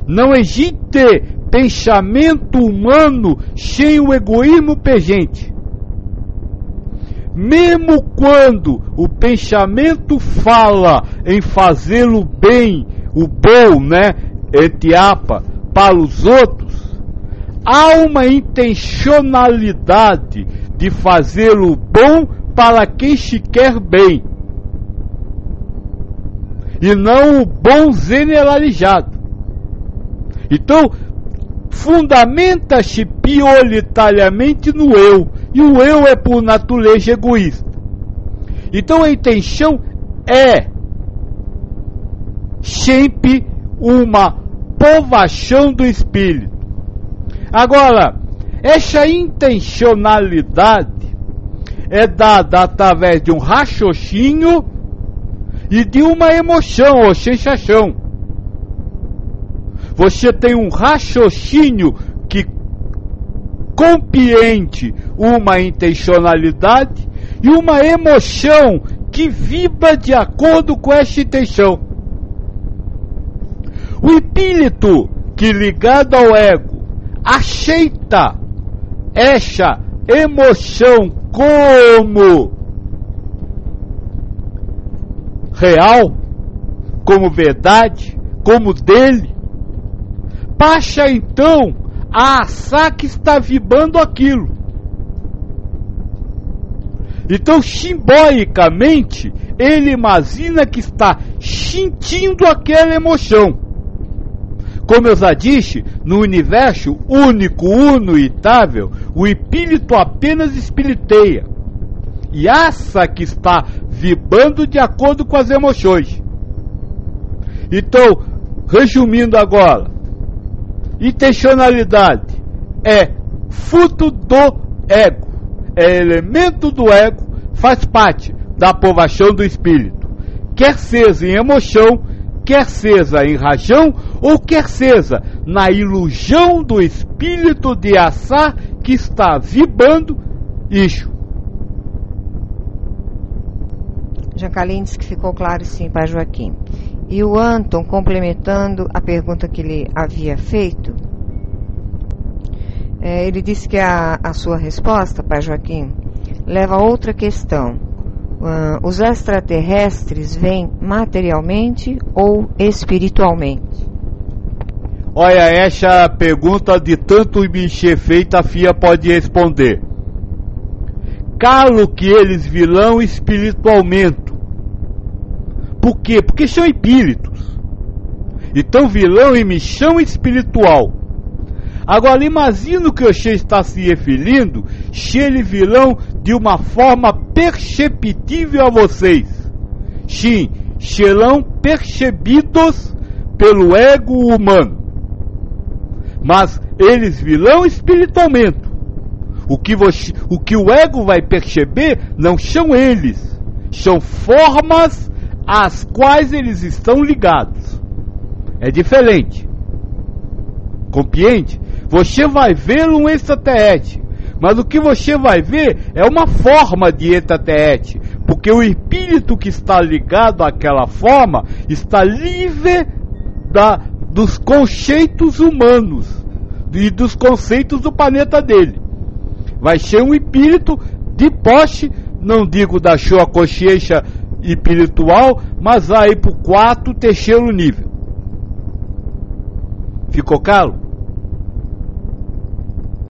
Não existe pensamento humano sem o egoísmo presente. Mesmo quando o pensamento fala em fazê-lo bem, o bom, etiapa, para os outros, há uma intencionalidade de fazê-lo bom para quem se quer bem, e não o bom generalizado. Então, fundamenta-se prioritariamente no eu, e o eu é por natureza egoísta. Então a intenção é sempre uma provação do espírito. Agora, essa intencionalidade é dada através de um raciocínio e de uma emoção ou sensação. Você tem um raciocínio que compreende uma intencionalidade e uma emoção que vibra de acordo com essa intenção. O espírito que, ligado ao ego, aceita essa emoção como real, como verdade, como dele, passa então a achar que está vibrando aquilo. Então, simbolicamente, ele imagina que está sentindo aquela emoção. Como eu já disse, no universo único, uno e itável, o espírito apenas espiriteia e acha que está vibrando de acordo com as emoções. Então, resumindo agora, intencionalidade é fruto do ego, é elemento do ego, faz parte da aprovação do espírito, quer seja em emoção, quer seja em razão, ou quer seja na ilusão do espírito de achar que está vibrando isso. Jacaline disse que ficou claro sim para Joaquim. E o Anton, complementando a pergunta que ele havia feito, ele disse que a sua resposta, para Joaquim, leva a outra questão. Os extraterrestres vêm materialmente ou espiritualmente? Olha, essa pergunta de tanto me ser feita, a FIA pode responder. Claro que eles virão espiritualmente. Por quê? Porque são espíritos. Então virão em missão espiritual. Agora imagina o que você está se referindo, se eles virão de uma forma perceptível a vocês. Sim, serão percebidos pelo ego humano. Mas eles virão espiritualmente. O que o ego vai perceber não são eles, são formas às quais eles estão ligados. É diferente. Compreende? Você vai ver um extraterrestre, mas o que você vai ver é uma forma de extraterrestre, porque o espírito que está ligado àquela forma está livre dos conceitos humanos e dos conceitos do planeta dele. Vai ser um espírito de posse, não digo da sua consciência espiritual, mas aí para o quarto, terceiro nível. Ficou claro?